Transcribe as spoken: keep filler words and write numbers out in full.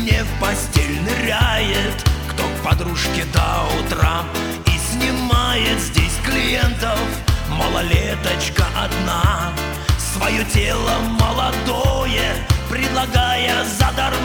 не в постель ныряет, кто к подружке до утра, и снимает здесь клиентов малолеточка одна. Свое тело молодое предлагая задарма,